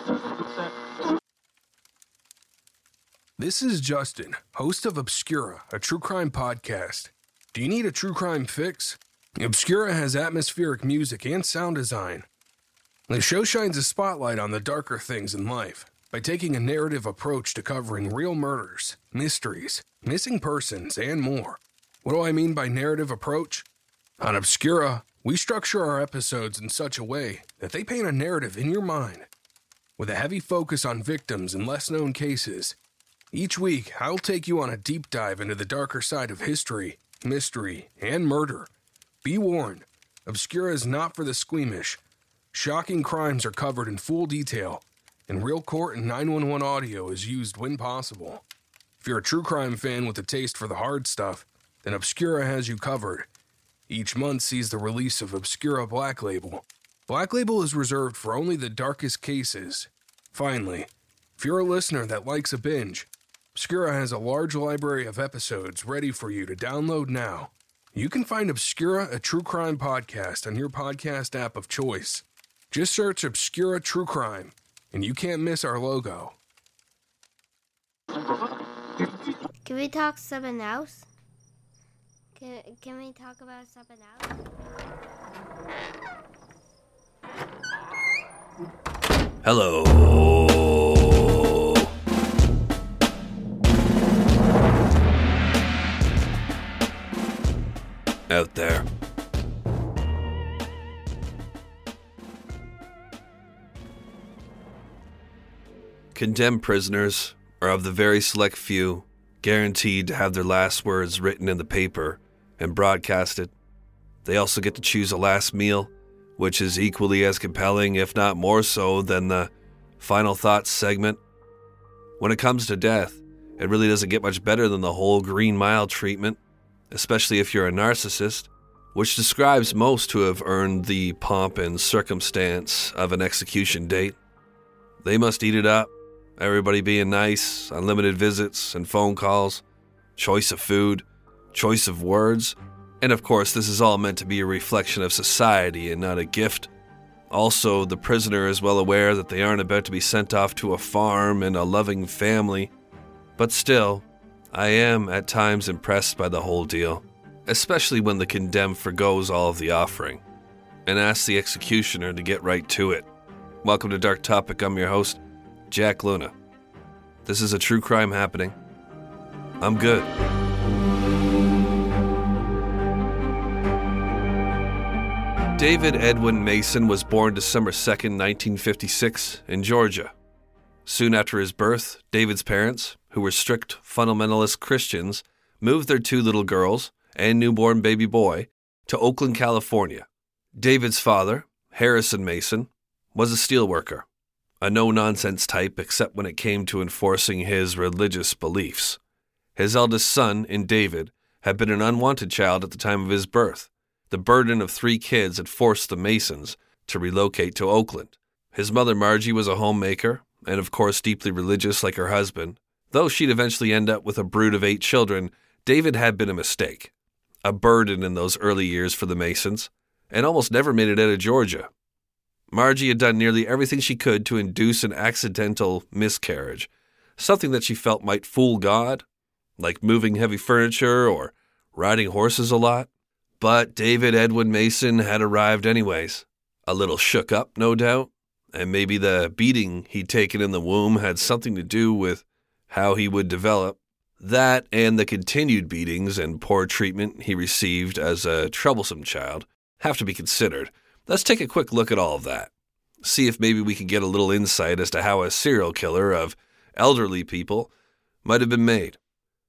This is Justin, host of Obscura, a true crime podcast. Do you need a true crime fix? Obscura has atmospheric music and sound design. The show shines a spotlight on the darker things in life by taking a narrative approach to covering real murders, mysteries, missing persons, and more. What do I mean by narrative approach? On Obscura, we structure our episodes in such a way that they paint a narrative in your mind. With a heavy focus on victims and less-known cases, each week I'll take you on a deep dive into the darker side of history, mystery, and murder. Be warned, Obscura is not for the squeamish. Shocking crimes are covered in full detail, and real court and 911 audio is used when possible. If you're a true crime fan with a taste for the hard stuff, then Obscura has you covered. Each month sees the release of Obscura Black Label. Black Label is reserved for only the darkest cases. Finally, if you're a listener that likes a binge, Obscura has a large library of episodes ready for you to download now. You can find Obscura, a true crime podcast, on your podcast app of choice. Just search Obscura True Crime, and you can't miss our logo. Can we talk something else? Can we talk about something else? Hello. Out there. Condemned prisoners are of the very select few guaranteed to have their last words written in the paper and broadcasted. They also get to choose a last meal, which is equally as compelling, if not more so, than the final thoughts segment. When it comes to death, it really doesn't get much better than the whole Green Mile treatment, especially if you're a narcissist, which describes most who have earned the pomp and circumstance of an execution date. They must eat it up, everybody being nice, unlimited visits and phone calls, choice of food, choice of words, and of course this is all meant to be a reflection of society and not a gift. Also, the prisoner is well aware that they aren't about to be sent off to a farm and a loving family, but still, I am at times impressed by the whole deal, especially when the condemned forgoes all of the offering and asks the executioner to get right to it. Welcome to Dark Topic. I'm your host, Jack Luna. This is a true crime happening. I'm good. David Edwin Mason was born December 2nd, 1956, in Georgia. Soon after his birth, David's parents, who were strict fundamentalist Christians, moved their two little girls and newborn baby boy to Oakland, California. David's father, Harrison Mason, was a steelworker, a no-nonsense type except when it came to enforcing his religious beliefs. His eldest son, in David, had been an unwanted child at the time of his birth. The burden of 3 kids had forced the Masons to relocate to Oakland. His mother, Margie, was a homemaker, and of course deeply religious like her husband. Though she'd eventually end up with a brood of 8 children, David had been a mistake, a burden in those early years for the Masons, and almost never made it out of Georgia. Margie had done nearly everything she could to induce an accidental miscarriage, something that she felt might fool God, like moving heavy furniture or riding horses a lot. But David Edwin Mason had arrived anyways, a little shook up, no doubt, and maybe the beating he'd taken in the womb had something to do with how he would develop. That and the continued beatings and poor treatment he received as a troublesome child have to be considered. Let's take a quick look at all of that. See if maybe we can get a little insight as to how a serial killer of elderly people might have been made.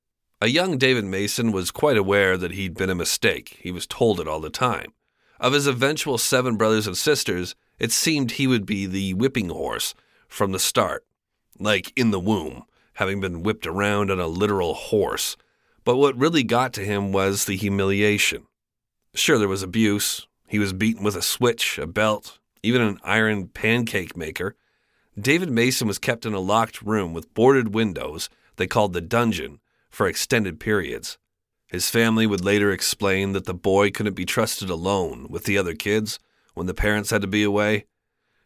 A young David Mason was quite aware that he'd been a mistake. He was told it all the time. Of his eventual 7 brothers and sisters, it seemed he would be the whipping horse from the start, like in the womb, having been whipped around on a literal horse. But what really got to him was the humiliation. Sure, there was abuse. He was beaten with a switch, a belt, even an iron pancake maker. David Mason was kept in a locked room with boarded windows they called the dungeon for extended periods. His family would later explain that the boy couldn't be trusted alone with the other kids when the parents had to be away.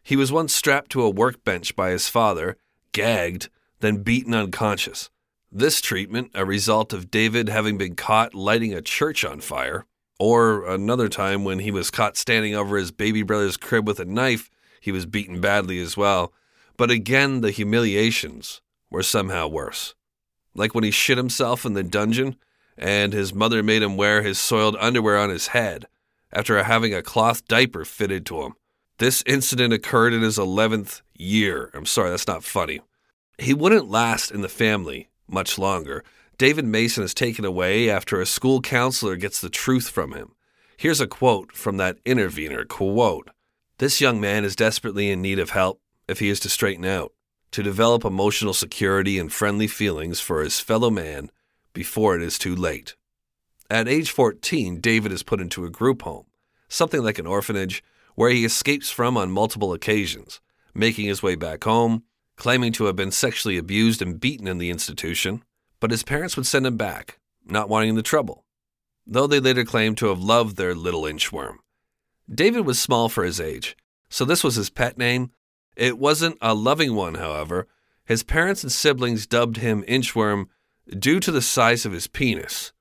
He was once strapped to a workbench by his father, gagged, then beaten unconscious. This treatment, a result of David having been caught lighting a church on fire, or another time when he was caught standing over his baby brother's crib with a knife, he was beaten badly as well. But again, the humiliations were somehow worse. Like when he shit himself in the dungeon, and his mother made him wear his soiled underwear on his head after having a cloth diaper fitted to him. This incident occurred in his 11th year. I'm sorry, that's not funny. He wouldn't last in the family much longer. David Mason is taken away after a school counselor gets the truth from him. Here's a quote from that intervener, quote, "This young man is desperately in need of help if he is to straighten out, to develop emotional security and friendly feelings for his fellow man before it is too late." At age 14, David is put into a group home, something like an orphanage, where he escapes from on multiple occasions, making his way back home, claiming to have been sexually abused and beaten in the institution, but his parents would send him back, not wanting the trouble, though they later claimed to have loved their little inchworm. David was small for his age, so this was his pet name. It wasn't a loving one, however. His parents and siblings dubbed him Inchworm due to the size of his penis.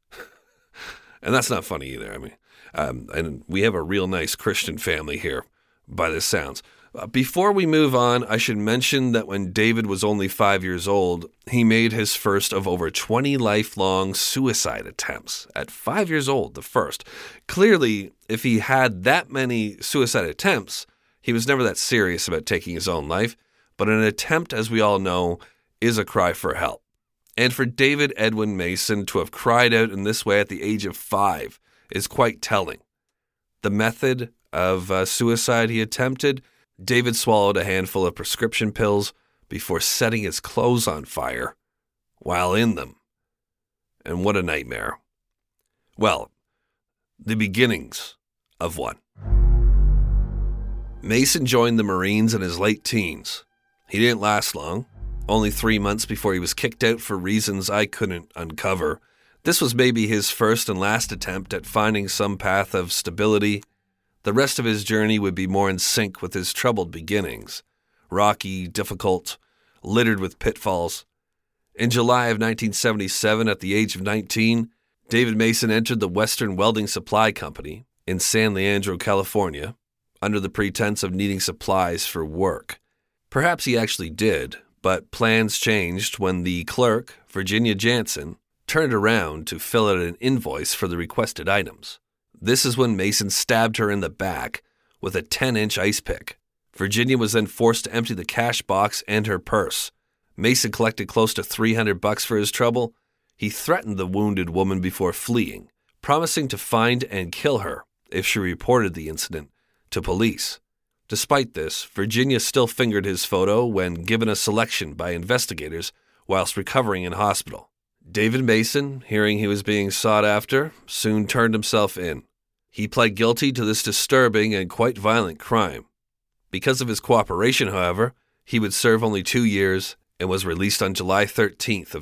And that's not funny either. I mean, and we have a real nice Christian family here, by the sounds. Before we move on, I should mention that when David was only 5 years old, he made his first of over 20 lifelong suicide attempts. At 5 years old, the first. Clearly, if he had that many suicide attempts, he was never that serious about taking his own life. But an attempt, as we all know, is a cry for help. And for David Edwin Mason to have cried out in this way at the age of 5 is quite telling. The method of suicide he attempted: David swallowed a handful of prescription pills before setting his clothes on fire while in them. And what a nightmare. Well, the beginnings of one. Mason joined the Marines in his late teens. He didn't last long, only 3 months before he was kicked out for reasons I couldn't uncover. This was maybe his first and last attempt at finding some path of stability. The rest of his journey would be more in sync with his troubled beginnings. Rocky, difficult, littered with pitfalls. In July of 1977, at the age of 19, David Mason entered the Western Welding Supply Company in San Leandro, California, under the pretense of needing supplies for work. Perhaps he actually did, but plans changed when the clerk, Virginia Jansen, turned around to fill out an invoice for the requested items. This is when Mason stabbed her in the back with a 10-inch ice pick. Virginia was then forced to empty the cash box and her purse. Mason collected close to $300 for his trouble. He threatened the wounded woman before fleeing, promising to find and kill her if she reported the incident to police. Despite this, Virginia still fingered his photo when given a selection by investigators whilst recovering in hospital. David Mason, hearing he was being sought after, soon turned himself in. He pled guilty to this disturbing and quite violent crime. Because of his cooperation, however, he would serve only 2 years and was released on July 13th of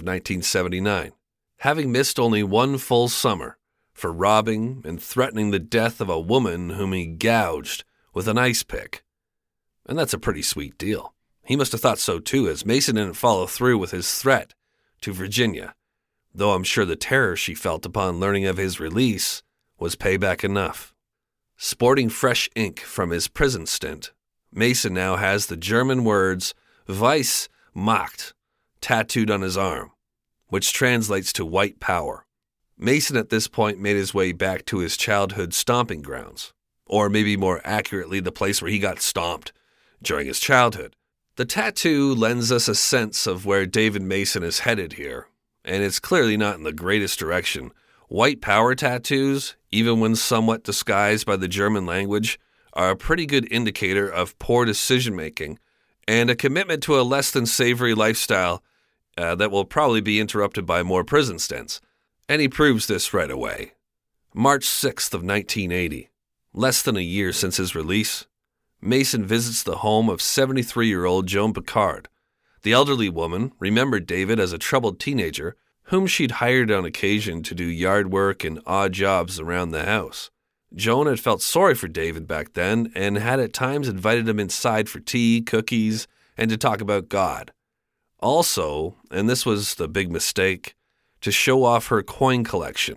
1979, having missed only 1 full summer for robbing and threatening the death of a woman whom he gouged with an ice pick. And that's a pretty sweet deal. He must have thought so too, as Mason didn't follow through with his threat to Virginia, though I'm sure the terror she felt upon learning of his release was payback enough. Sporting fresh ink from his prison stint, Mason now has the German words Weiss Macht tattooed on his arm, which translates to white power. Mason at this point made his way back to his childhood stomping grounds, or maybe more accurately, the place where he got stomped during his childhood. The tattoo lends us a sense of where David Mason is headed here, and it's clearly not in the greatest direction. White power tattoos, even when somewhat disguised by the German language, are a pretty good indicator of poor decision-making and a commitment to a less than savory lifestyle that will probably be interrupted by more prison stints. And he proves this right away. March 6th of 1980, less than a year since his release, Mason visits the home of 73-year-old Joan Picard. The elderly woman remembered David as a troubled teenager whom she'd hired on occasion to do yard work and odd jobs around the house. Joan had felt sorry for David back then and had at times invited him inside for tea, cookies, and to talk about God. Also, and this was the big mistake, to show off her coin collection.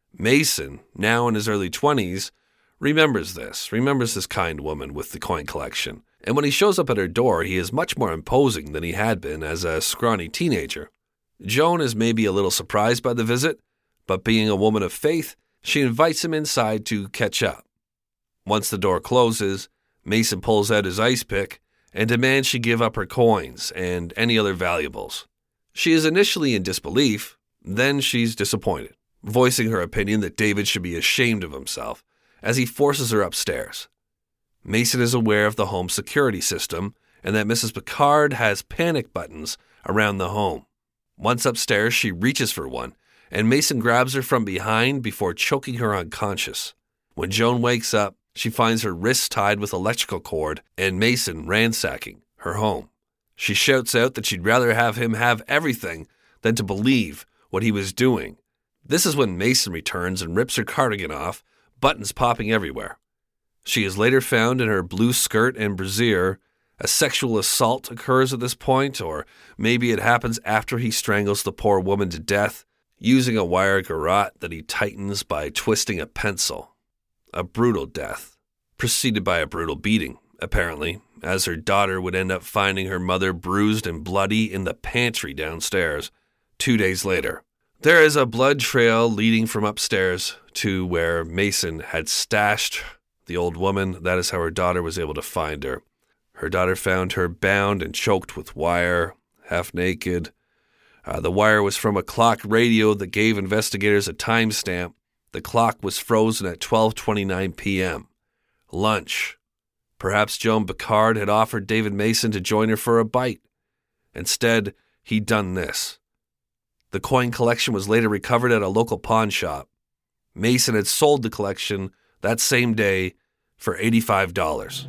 Mason, now in his early 20s, remembers this kind woman with the coin collection. And when he shows up at her door, he is much more imposing than he had been as a scrawny teenager. Joan is maybe a little surprised by the visit, but being a woman of faith, she invites him inside to catch up. Once the door closes, Mason pulls out his ice pick and demands she give up her coins and any other valuables. She is initially in disbelief, then she's disappointed, voicing her opinion that David should be ashamed of himself as he forces her upstairs. Mason is aware of the home security system and that Mrs. Picard has panic buttons around the home. Once upstairs, she reaches for one, and Mason grabs her from behind before choking her unconscious. When Joan wakes up, she finds her wrists tied with electrical cord and Mason ransacking her home. She shouts out that she'd rather have him have everything than to believe what he was doing. This is when Mason returns and rips her cardigan off, buttons popping everywhere. She is later found in her blue skirt and brassiere. A sexual assault occurs at this point, or maybe it happens after he strangles the poor woman to death, using a wire garrote that he tightens by twisting a pencil. A brutal death, preceded by a brutal beating, apparently, as her daughter would end up finding her mother bruised and bloody in the pantry downstairs 2 days later. There is a blood trail leading from upstairs to where Mason had stashed the old woman. That is how her daughter was able to find her. Her daughter found her bound and choked with wire, half naked. The wire was from a clock radio that gave investigators a timestamp. The clock was frozen at 12:29 p.m. Lunch. Perhaps Joan Picard had offered David Mason to join her for a bite. Instead, he'd done this. The coin collection was later recovered at a local pawn shop. Mason had sold the collection that same day for $85.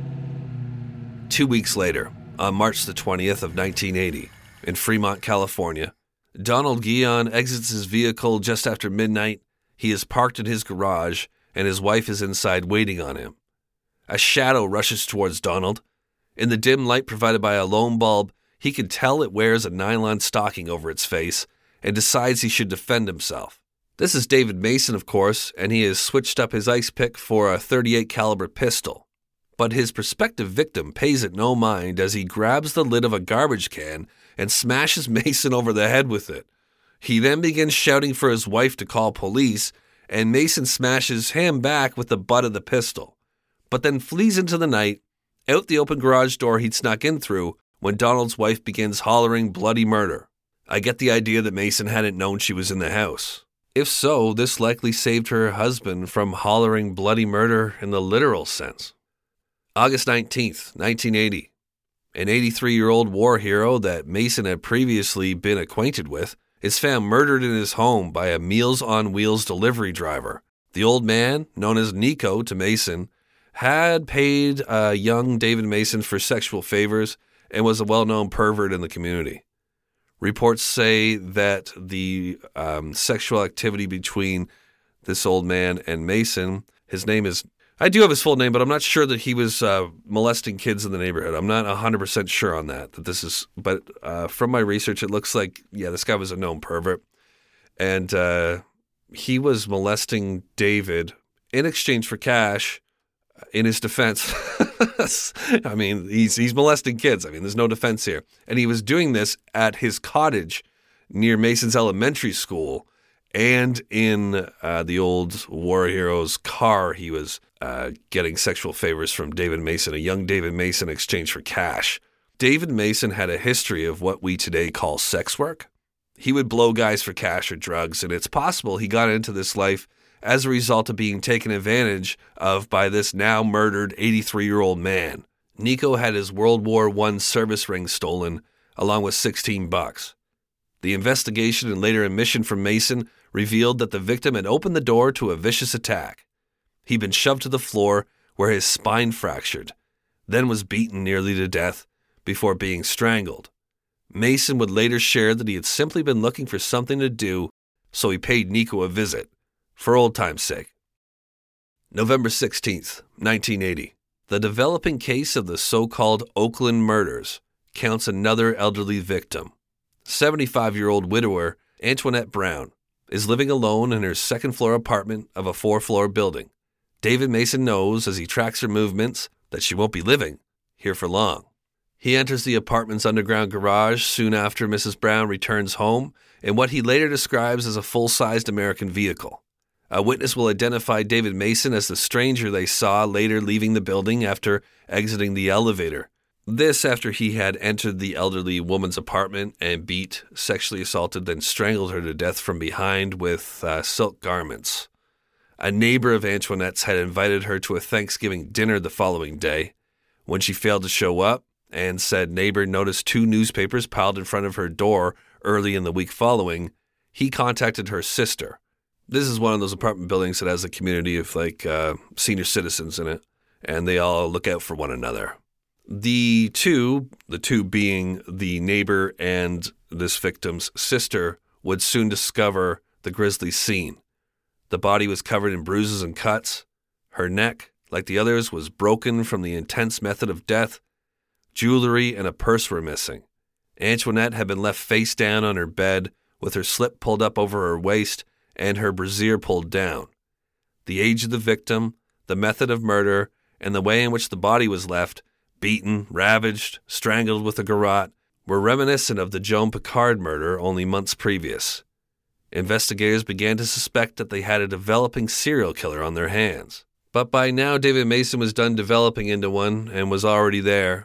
2 weeks later, on March the 20th of 1980, in Fremont, California, Donald Guion exits his vehicle just after midnight. He is parked in his garage, and his wife is inside waiting on him. A shadow rushes towards Donald. In the dim light provided by a lone bulb, he can tell it wears a nylon stocking over its face and decides he should defend himself. This is David Mason, of course, and he has switched up his ice pick for a .38 caliber pistol. But his prospective victim pays it no mind as he grabs the lid of a garbage can and smashes Mason over the head with it. He then begins shouting for his wife to call police, and Mason smashes him back with the butt of the pistol, but then flees into the night, out the open garage door he'd snuck in through when Donald's wife begins hollering bloody murder. I get the idea that Mason hadn't known she was in the house. If so, this likely saved her husband from hollering bloody murder in the literal sense. August 19th, 1980. An 83-year-old war hero that Mason had previously been acquainted with is found murdered in his home by a Meals on Wheels delivery driver. The old man, known as Nico to Mason, had paid young David Mason for sexual favors and was a well-known pervert in the community. Reports say that the sexual activity between this old man and Mason, his name is, I do have his full name, but I'm not sure that he was molesting kids in the neighborhood. I'm not 100% sure on that this is, but from my research, it looks like, this guy was a known pervert. And he was molesting David in exchange for cash. In his defense, I mean, he's molesting kids. I mean, there's no defense here. And he was doing this at his cottage near Mason's elementary school, and in the old war hero's car, he was getting sexual favors from David Mason, a young David Mason, in exchange for cash. David Mason had a history of what we today call sex work. He would blow guys for cash or drugs, and it's possible he got into this life as a result of being taken advantage of by this now murdered 83-year-old man. Nico had his World War I service ring stolen, along with $16. The investigation and later admission from Mason revealed that the victim had opened the door to a vicious attack. He'd been shoved to the floor where his spine fractured, then was beaten nearly to death before being strangled. Mason would later share that he had simply been looking for something to do, so he paid Nico a visit, for old time's sake. November 16th, 1980. The developing case of the so-called Oakland murders counts another elderly victim. 75-year-old widower Antoinette Brown is living alone in her second-floor apartment of a 4-floor building. David Mason knows, as he tracks her movements, that she won't be living here for long. He enters the apartment's underground garage soon after Mrs. Brown returns home in what he later describes as a full-sized American vehicle. A witness will identify David Mason as the stranger they saw later leaving the building after exiting the elevator. This after he had entered the elderly woman's apartment and beat, sexually assaulted, then strangled her to death from behind with silk garments. A neighbor of Antoinette's had invited her to a Thanksgiving dinner the following day. When she failed to show up, and said neighbor noticed 2 newspapers piled in front of her door early in the week following, he contacted her sister. This is one of those apartment buildings that has a community of senior citizens in it, and they all look out for one another. The two being the neighbor and this victim's sister, would soon discover the grisly scene. The body was covered in bruises and cuts. Her neck, like the others, was broken from the intense method of death. Jewelry and a purse were missing. Antoinette had been left face down on her bed with her slip pulled up over her waist and her brassiere pulled down. The age of the victim, the method of murder, and the way in which the body was left, beaten, ravaged, strangled with a garrote, were reminiscent of the Joan Picard murder only months previous. Investigators began to suspect that they had a developing serial killer on their hands. But by now, David Mason was done developing into one and was already there,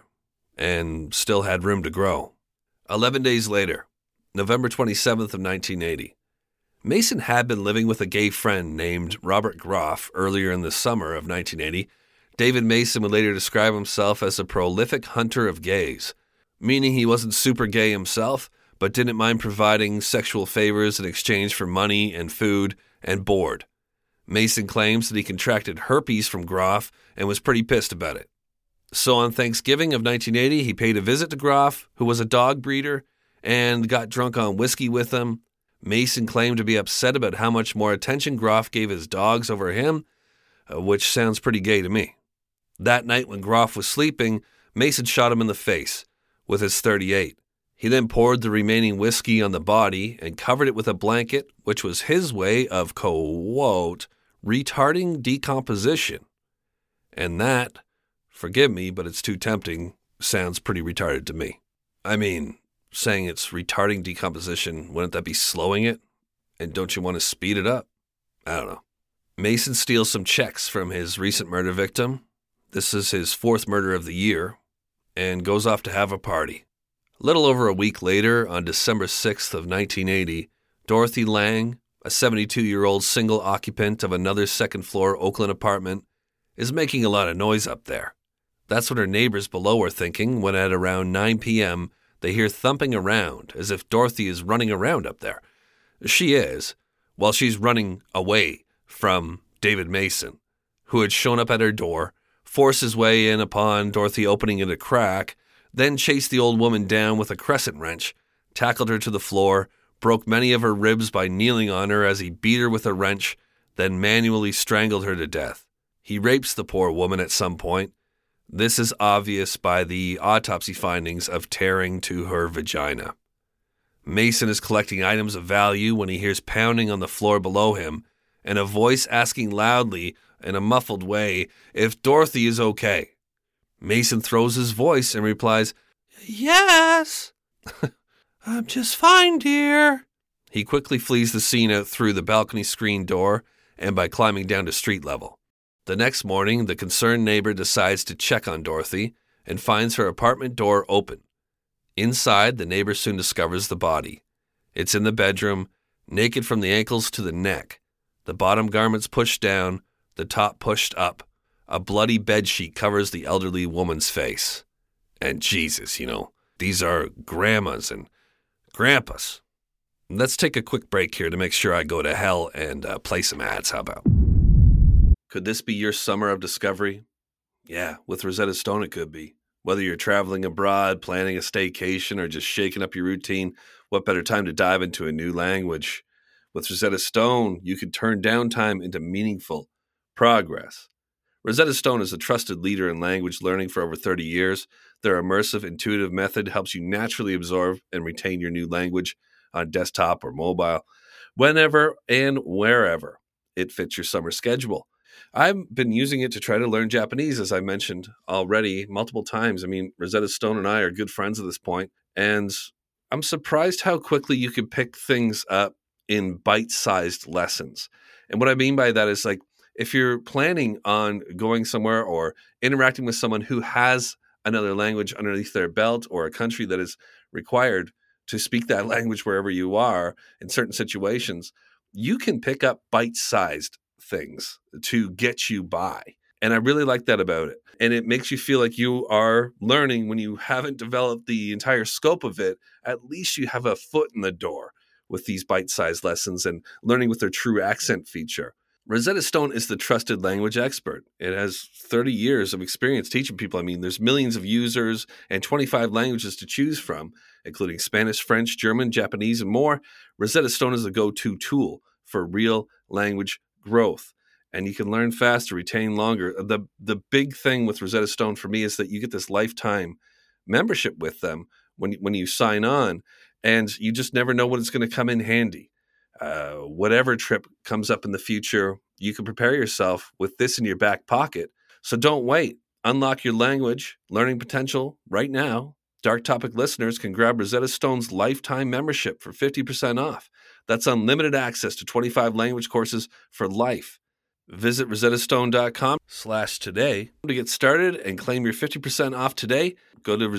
and still had room to grow. 11 days later, November 27th of 1980, Mason had been living with a gay friend named Robert Groff earlier in the summer of 1980. David Mason would later describe himself as a prolific hunter of gays, meaning he wasn't super gay himself, but didn't mind providing sexual favors in exchange for money and food and board. Mason claims that he contracted herpes from Groff and was pretty pissed about it. So on Thanksgiving of 1980, he paid a visit to Groff, who was a dog breeder, and got drunk on whiskey with him. Mason claimed to be upset about how much more attention Groff gave his dogs over him, which sounds pretty gay to me. That night when Groff was sleeping, Mason shot him in the face with his .38. He then poured the remaining whiskey on the body and covered it with a blanket, which was his way of, quote, retarding decomposition. And that, forgive me, but it's too tempting, sounds pretty retarded to me. I mean, saying it's retarding decomposition, wouldn't that be slowing it? And don't you want to speed it up? I don't know. Mason steals some checks from his recent murder victim. This is his 4th murder of the year, and goes off to have a party. A little over a week later, on December 6th of 1980, Dorothy Lang, a 72-year-old single occupant of another second-floor Oakland apartment, is making a lot of noise up there. That's what her neighbors below are thinking when at around 9 p.m. they hear thumping around as if Dorothy is running around up there. She is, while she's running away from David Mason, who had shown up at her door, forced his way in upon Dorothy opening it a crack, then chased the old woman down with a crescent wrench, tackled her to the floor, broke many of her ribs by kneeling on her as he beat her with a wrench, then manually strangled her to death. He rapes the poor woman at some point. This is obvious by the autopsy findings of tearing to her vagina. Mason is collecting items of value when he hears pounding on the floor below him and a voice asking loudly in a muffled way if Dorothy is okay. Mason throws his voice and replies, "Yes, I'm just fine, dear." He quickly flees the scene out through the balcony screen door and by climbing down to street level. The next morning, the concerned neighbor decides to check on Dorothy and finds her apartment door open. Inside, the neighbor soon discovers the body. It's in the bedroom, naked from the ankles to the neck, the bottom garments pushed down, the top pushed up. A bloody bedsheet covers the elderly woman's face. And Jesus, these are grandmas and grandpas. Let's take a quick break here to make sure I go to hell and play some ads. How about? Could this be your summer of discovery? Yeah, with Rosetta Stone it could be. Whether you're traveling abroad, planning a staycation, or just shaking up your routine, what better time to dive into a new language? With Rosetta Stone, you can turn downtime into meaningful, Progress. Rosetta Stone is a trusted leader in language learning for over 30 years. Their immersive, intuitive method helps you naturally absorb and retain your new language on desktop or mobile, whenever and wherever it fits your summer schedule. I've been using it to try to learn Japanese, as I mentioned already multiple times. I mean, Rosetta Stone and I are good friends at this point, and I'm surprised how quickly you can pick things up in bite-sized lessons. And what I mean by that is, like, if you're planning on going somewhere or interacting with someone who has another language underneath their belt, or a country that is required to speak that language wherever you are in certain situations, you can pick up bite-sized things to get you by. And I really like that about it. And it makes you feel like you are learning when you haven't developed the entire scope of it. At least you have a foot in the door with these bite-sized lessons and learning with their true accent feature. Rosetta Stone is the trusted language expert. It has 30 years of experience teaching people. I mean, there's millions of users and 25 languages to choose from, including Spanish, French, German, Japanese, and more. Rosetta Stone is the go-to tool for real language growth. And you can learn faster, retain longer. The big thing with Rosetta Stone for me is that you get this lifetime membership with them when you sign on, and you just never know when it's going to come in handy. Whatever trip comes up in the future, you can prepare yourself with this in your back pocket. So don't wait. Unlock your language learning potential right now. Dark Topic listeners can grab Rosetta Stone's lifetime membership for 50% off. That's unlimited access to 25 language courses for life. Visit rosettastone.com/today to get started and claim your 50% off today. Go to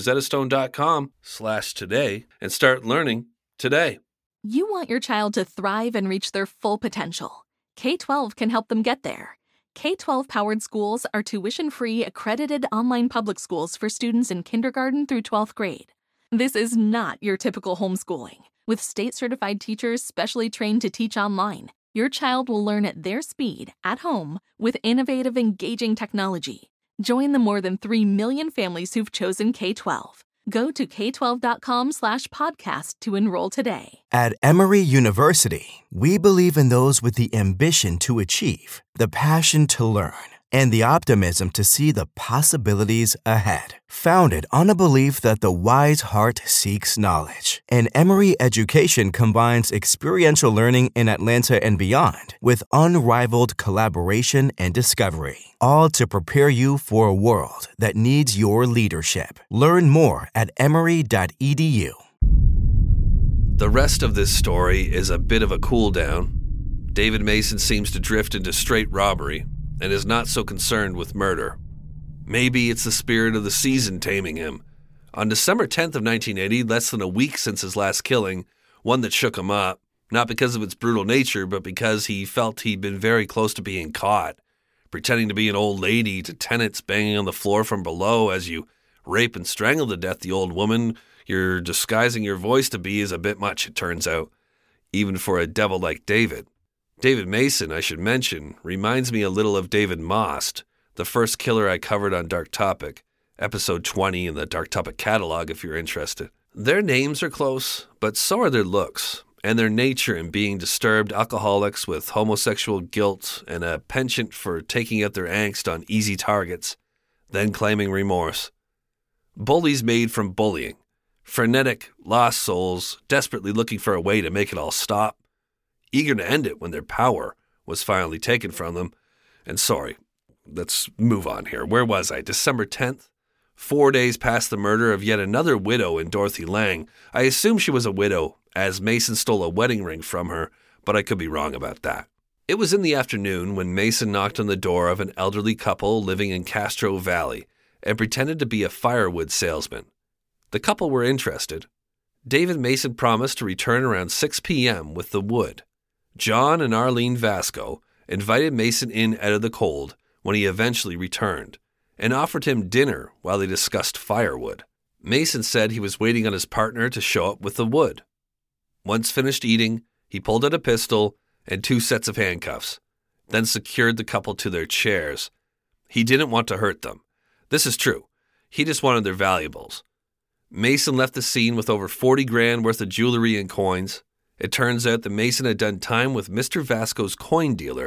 rosettastone.com/today and start learning today. You want your child to thrive and reach their full potential. K-12 can help them get there. K-12-powered schools are tuition-free, accredited online public schools for students in kindergarten through 12th grade. This is not your typical homeschooling. With state-certified teachers specially trained to teach online, your child will learn at their speed, at home, with innovative, engaging technology. Join the more than 3 million families who've chosen K-12. Go to k12.com/podcast to enroll today. At Emory University, we believe in those with the ambition to achieve, the passion to learn, and the optimism to see the possibilities ahead. Founded on a belief that the wise heart seeks knowledge, and Emory education combines experiential learning in Atlanta and beyond with unrivaled collaboration and discovery, all to prepare you for a world that needs your leadership. Learn more at emory.edu. The rest of this story is a bit of a cool down. David Mason seems to drift into straight robbery and is not so concerned with murder. Maybe it's the spirit of the season taming him. On December 10th of 1980, less than a week since his last killing, one that shook him up, not because of its brutal nature, but because he felt he'd been very close to being caught, pretending to be an old lady to tenants banging on the floor from below as you rape and strangle to death the old woman you're disguising your voice to be is a bit much, it turns out, even for a devil like David. David Mason, I should mention, reminds me a little of David Most, the first killer I covered on Dark Topic, episode 20 in the Dark Topic catalog if you're interested. Their names are close, but so are their looks, and their nature in being disturbed alcoholics with homosexual guilt and a penchant for taking out their angst on easy targets, then claiming remorse. Bullies made from bullying, frenetic, lost souls desperately looking for a way to make it all stop, eager to end it when their power was finally taken from them. And sorry, let's move on here. Where was I? December 10th? 4 days past the murder of yet another widow in Dorothy Lang. I assume she was a widow, as Mason stole a wedding ring from her, but I could be wrong about that. It was in the afternoon when Mason knocked on the door of an elderly couple living in Castro Valley and pretended to be a firewood salesman. The couple were interested. David Mason promised to return around 6 p.m. with the wood. John and Arlene Vasco invited Mason in out of the cold when he eventually returned, and offered him dinner while they discussed firewood. Mason said he was waiting on his partner to show up with the wood. Once finished eating, he pulled out a pistol and 2 sets of handcuffs, then secured the couple to their chairs. He didn't want to hurt them. This is true. He just wanted their valuables. Mason left the scene with over 40 grand worth of jewelry and coins. It turns out that Mason had done time with Mr. Vasco's coin dealer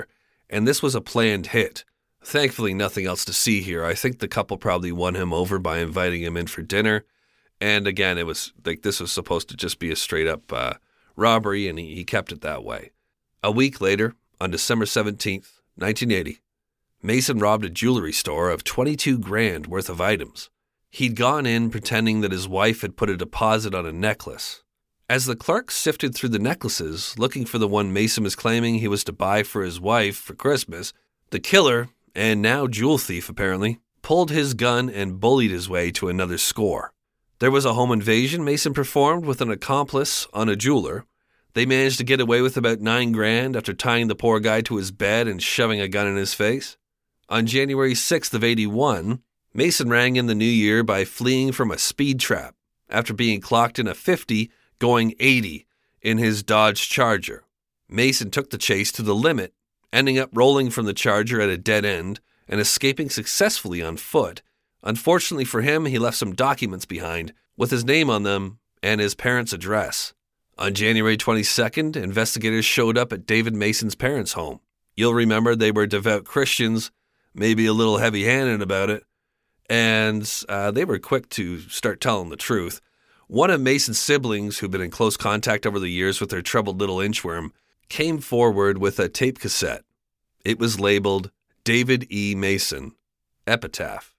and this was a planned hit. Thankfully, nothing else to see here. I think the couple probably won him over by inviting him in for dinner. And again, it was like this was supposed to just be a straight-up robbery, and he kept it that way. A week later, on December 17th, 1980, Mason robbed a jewelry store of $22,000 worth of items. He'd gone in pretending that his wife had put a deposit on a necklace. As the clerk sifted through the necklaces, looking for the one Mason was claiming he was to buy for his wife for Christmas, the killer, and now jewel thief apparently, pulled his gun and bullied his way to another score. There was a home invasion Mason performed with an accomplice on a jeweler. They managed to get away with about $9,000 after tying the poor guy to his bed and shoving a gun in his face. On January 6th of 81, Mason rang in the new year by fleeing from a speed trap after being clocked in a 50 going 80 in his Dodge Charger. Mason took the chase to the limit, ending up rolling from the Charger at a dead end and escaping successfully on foot. Unfortunately for him, he left some documents behind with his name on them and his parents' address. On January 22nd, investigators showed up at David Mason's parents' home. You'll remember they were devout Christians, maybe a little heavy-handed about it, and they were quick to start telling the truth. One of Mason's siblings, who'd been in close contact over the years with their troubled little inchworm, came forward with a tape cassette. It was labeled David E. Mason, Epitaph.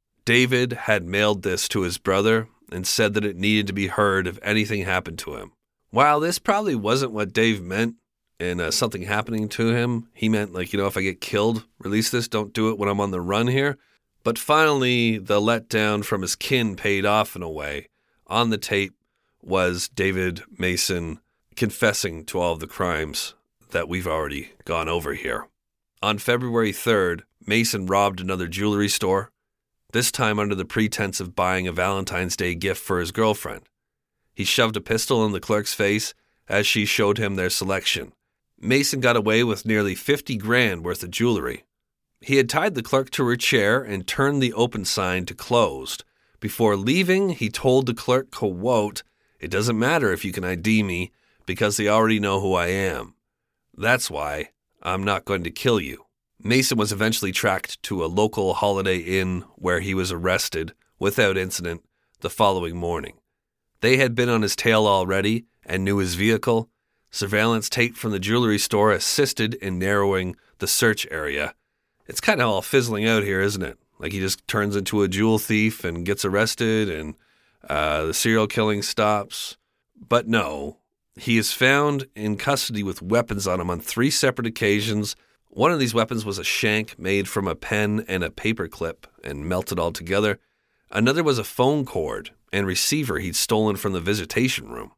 David had mailed this to his brother and said that it needed to be heard if anything happened to him. While this probably wasn't what Dave meant in something happening to him, he meant if I get killed, release this, don't do it when I'm on the run here. But finally, the letdown from his kin paid off in a way. On the tape was David Mason confessing to all of the crimes that we've already gone over here. On February 3rd, Mason robbed another jewelry store, this time under the pretense of buying a Valentine's Day gift for his girlfriend. He shoved a pistol in the clerk's face as she showed him their selection. Mason got away with nearly $50,000 worth of jewelry. He had tied the clerk to her chair and turned the open sign to closed. Before leaving, he told the clerk, quote, "It doesn't matter if you can ID me because they already know who I am. That's why I'm not going to kill you." Mason was eventually tracked to a local Holiday Inn where he was arrested without incident the following morning. They had been on his tail already and knew his vehicle. Surveillance tape from the jewelry store assisted in narrowing the search area. It's kind of all fizzling out here, isn't it? Like he just turns into a jewel thief and gets arrested and the serial killing stops. But no, he is found in custody with weapons on him on 3 separate occasions. One of these weapons was a shank made from a pen and a paper clip and melted all together. Another was a phone cord and receiver he'd stolen from the visitation room.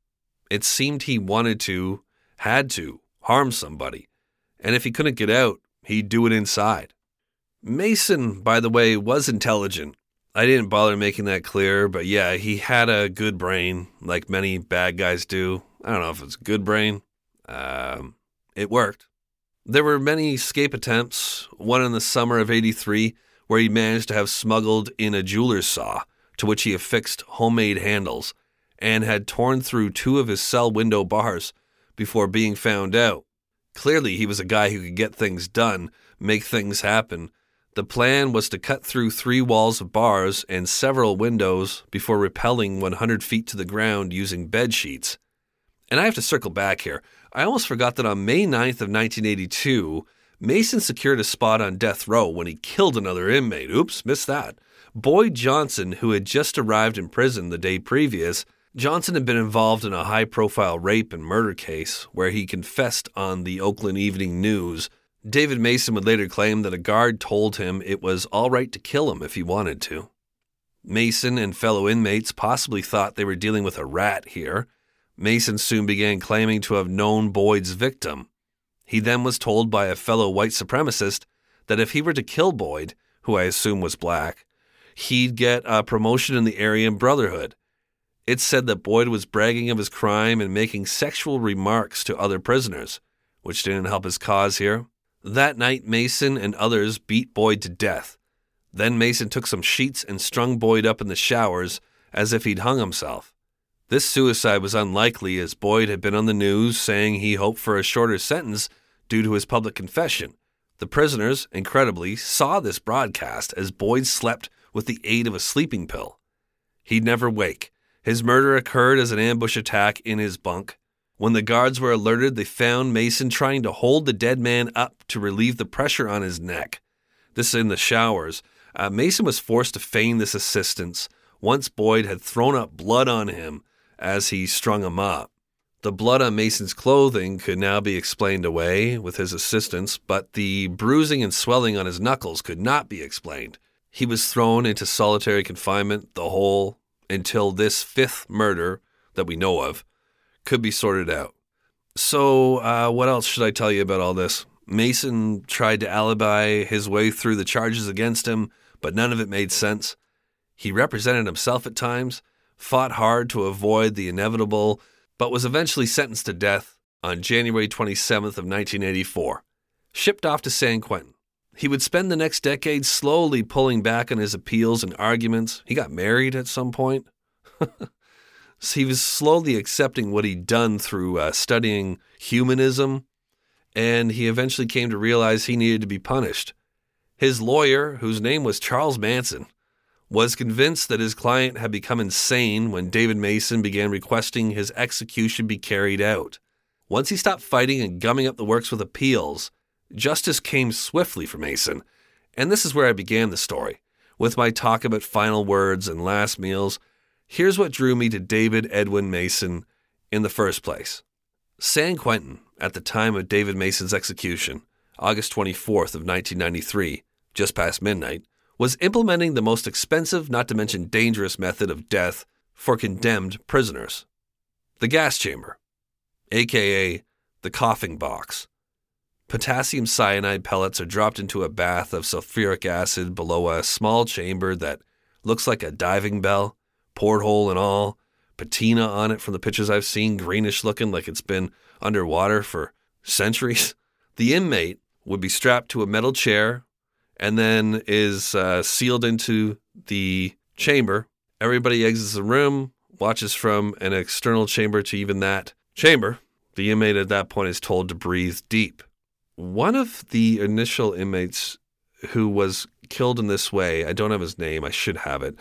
It seemed he had to, harm somebody. And if he couldn't get out, he'd do it inside. Mason, by the way, was intelligent. I didn't bother making that clear, but yeah, he had a good brain, like many bad guys do. I don't know if it's a good brain. It worked. There were many escape attempts, one in the summer of 83, where he managed to have smuggled in a jeweler's saw, to which he affixed homemade handles, and had torn through 2 of his cell window bars before being found out. Clearly, he was a guy who could get things done, make things happen. The plan was to cut through 3 walls of bars and several windows before rappelling 100 feet to the ground using bed sheets. And I have to circle back here. I almost forgot that on May 9th of 1982, Mason secured a spot on death row when he killed another inmate. Oops, missed that. Boyd Johnson, who had just arrived in prison the day previous. Johnson had been involved in a high-profile rape and murder case where he confessed on the Oakland Evening News. David Mason would later claim that a guard told him it was all right to kill him if he wanted to. Mason and fellow inmates possibly thought they were dealing with a rat here. Mason soon began claiming to have known Boyd's victim. He then was told by a fellow white supremacist that if he were to kill Boyd, who I assume was black, he'd get a promotion in the Aryan Brotherhood. It said that Boyd was bragging of his crime and making sexual remarks to other prisoners, which didn't help his cause here. That night, Mason and others beat Boyd to death. Then Mason took some sheets and strung Boyd up in the showers as if he'd hung himself. This suicide was unlikely as Boyd had been on the news saying he hoped for a shorter sentence due to his public confession. The prisoners, incredibly, saw this broadcast as Boyd slept with the aid of a sleeping pill. He'd never wake. His murder occurred as an ambush attack in his bunk. When the guards were alerted, they found Mason trying to hold the dead man up to relieve the pressure on his neck. This in the showers. Mason was forced to feign this assistance once Boyd had thrown up blood on him as he strung him up. The blood on Mason's clothing could now be explained away with his assistance, but the bruising and swelling on his knuckles could not be explained. He was thrown into solitary confinement, the whole, until this fifth murder that we know of could be sorted out. So what else should I tell you about all this? Mason tried to alibi his way through the charges against him, but none of it made sense. He represented himself at times, fought hard to avoid the inevitable, but was eventually sentenced to death on January 27th of 1984, shipped off to San Quentin. He would spend the next decade slowly pulling back on his appeals and arguments. He got married at some point. So he was slowly accepting what he'd done through studying humanism, and he eventually came to realize he needed to be punished. His lawyer, whose name was Charles Manson, was convinced that his client had become insane when David Mason began requesting his execution be carried out. Once he stopped fighting and gumming up the works with appeals, justice came swiftly for Mason, and this is where I began the story. With my talk about final words and last meals, here's what drew me to David Edwin Mason in the first place. San Quentin, at the time of David Mason's execution, August 24th of 1993, just past midnight, was implementing the most expensive, not to mention dangerous method of death for condemned prisoners. The gas chamber, aka the coughing box. Potassium cyanide pellets are dropped into a bath of sulfuric acid below a small chamber that looks like a diving bell, porthole and all, patina on it from the pictures I've seen, greenish looking like it's been underwater for centuries. The inmate would be strapped to a metal chair and then is sealed into the chamber. Everybody exits the room, watches from an external chamber to even that chamber. The inmate at that point is told to breathe deep. One of the initial inmates who was killed in this way, I don't have his name, I should have it,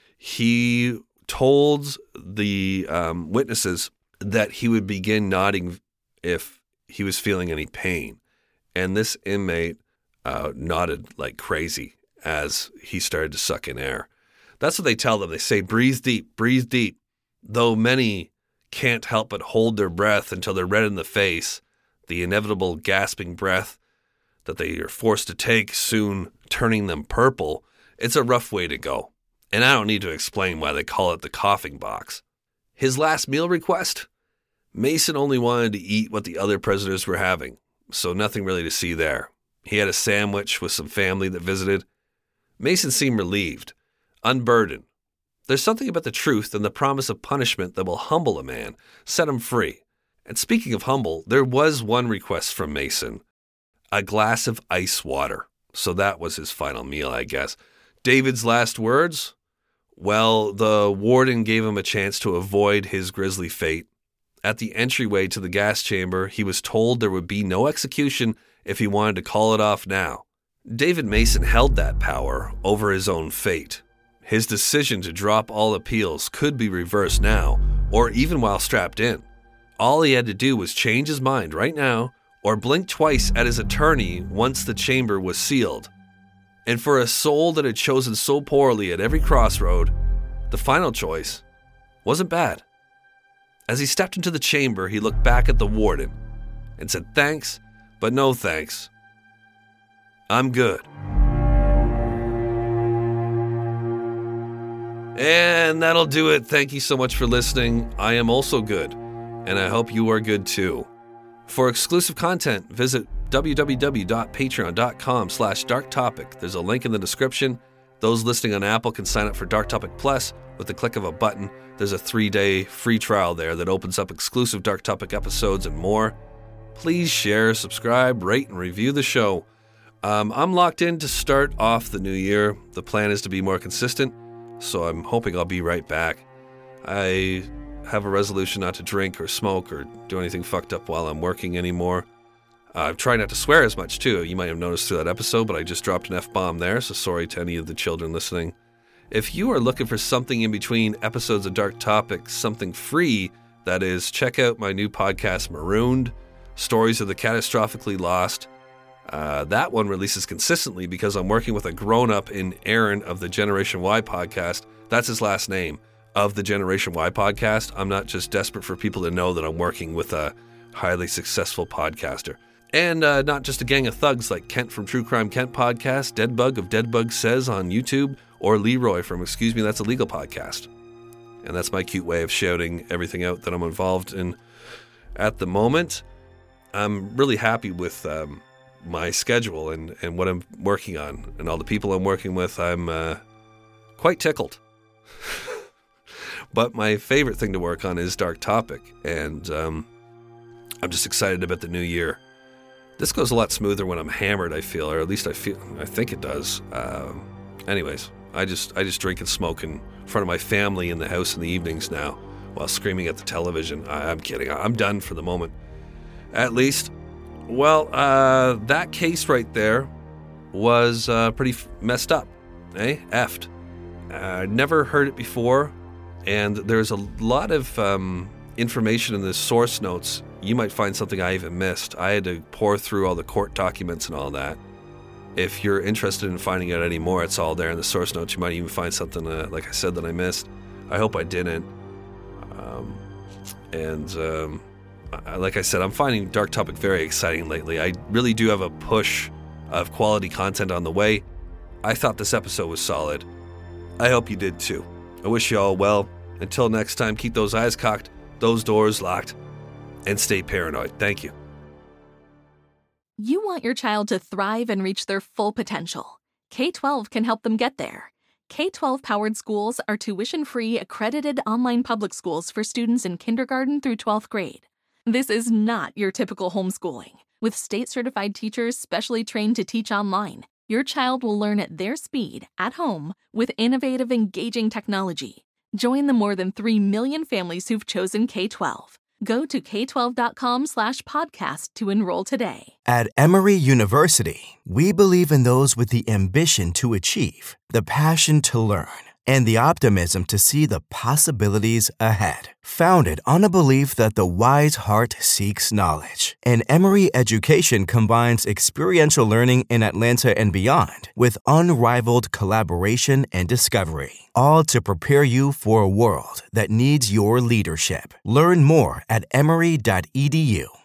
he told the witnesses that he would begin nodding if he was feeling any pain. And this inmate nodded like crazy as he started to suck in air. That's what they tell them. They say, breathe deep, though many can't help but hold their breath until they're red in the face, the inevitable gasping breath that they are forced to take, soon turning them purple. It's a rough way to go. And I don't need to explain why they call it the coughing box. His last meal request? Mason only wanted to eat what the other prisoners were having, so nothing really to see there. He had a sandwich with some family that visited. Mason seemed relieved, unburdened. There's something about the truth and the promise of punishment that will humble a man, set him free. And speaking of humble, there was one request from Mason, a glass of ice water. So that was his final meal, I guess. David's last words? Well, the warden gave him a chance to avoid his grisly fate. At the entryway to the gas chamber, he was told there would be no execution if he wanted to call it off now. David Mason held that power over his own fate. His decision to drop all appeals could be reversed now, or even while strapped in. All he had to do was change his mind right now, or blink twice at his attorney once the chamber was sealed. And for a soul that had chosen so poorly at every crossroad, the final choice wasn't bad. As he stepped into the chamber, he looked back at the warden and said, "Thanks, but no thanks. I'm good." And that'll do it. Thank you so much for listening. I am also good, and I hope you are good too. For exclusive content, visit www.patreon.com/darktopic. There's a link in the description. Those listening on Apple can sign up for Dark Topic Plus with the click of a button. There's a 3-day free trial there that opens up exclusive Dark Topic episodes and more. Please share, subscribe, rate, and review the show. I'm locked in to start off the new year. The plan is to be more consistent, so I'm hoping I'll be right back. I have a resolution not to drink or smoke or do anything fucked up while I'm working anymore. I'm trying not to swear as much, too. You might have noticed through that episode, but I just dropped an F-bomb there, so sorry to any of the children listening. If you are looking for something in between episodes of Dark Topics, something free, that is, check out my new podcast, Marooned, Stories of the Catastrophically Lost. That one releases consistently because I'm working with a grown-up in Aaron of the Generation Y podcast. That's his last name, of the Generation Y podcast. I'm not just desperate for people to know that I'm working with a highly successful podcaster. And not just a gang of thugs like Kent from True Crime Kent podcast, Deadbug of Deadbug Says on YouTube, or Leroy from Excuse Me, That's a Legal podcast. And that's my cute way of shouting everything out that I'm involved in at the moment. I'm really happy with my schedule and what I'm working on and all the people I'm working with. I'm quite tickled. But my favorite thing to work on is Dark Topic, and I'm just excited about the new year. This goes a lot smoother when I'm hammered, I feel, or at least I think it does. Anyways, I just drink and smoke in front of my family in the house in the evenings now while screaming at the television. I'm kidding. I'm done for the moment. At least. Well, that case right there was pretty messed up, eh? Effed. Never heard it before, and there's a lot of information in the source notes. You might find something I even missed. I had to pour through all the court documents and all that. If you're interested in finding out any more, it's all there in the source notes. You might even find something, like I said, that I missed. I hope I didn't. Like I said, I'm finding Dark Topic very exciting lately. I really do have a push of quality content on the way. I thought this episode was solid. I hope you did too. I wish you all well. Until next time, keep those eyes cocked, those doors locked, and stay paranoid. Thank you. You want your child to thrive and reach their full potential. K-12 can help them get there. K-12-powered schools are tuition-free, accredited online public schools for students in kindergarten through 12th grade. This is not your typical homeschooling. With state-certified teachers specially trained to teach online, your child will learn at their speed, at home, with innovative, engaging technology. Join the more than 3 million families who've chosen K-12. Go to k12.com/podcast to enroll today. At Emory University, we believe in those with the ambition to achieve, the passion to learn, and the optimism to see the possibilities ahead. Founded on a belief that the wise heart seeks knowledge, and Emory education combines experiential learning in Atlanta and beyond with unrivaled collaboration and discovery, all to prepare you for a world that needs your leadership. Learn more at emory.edu.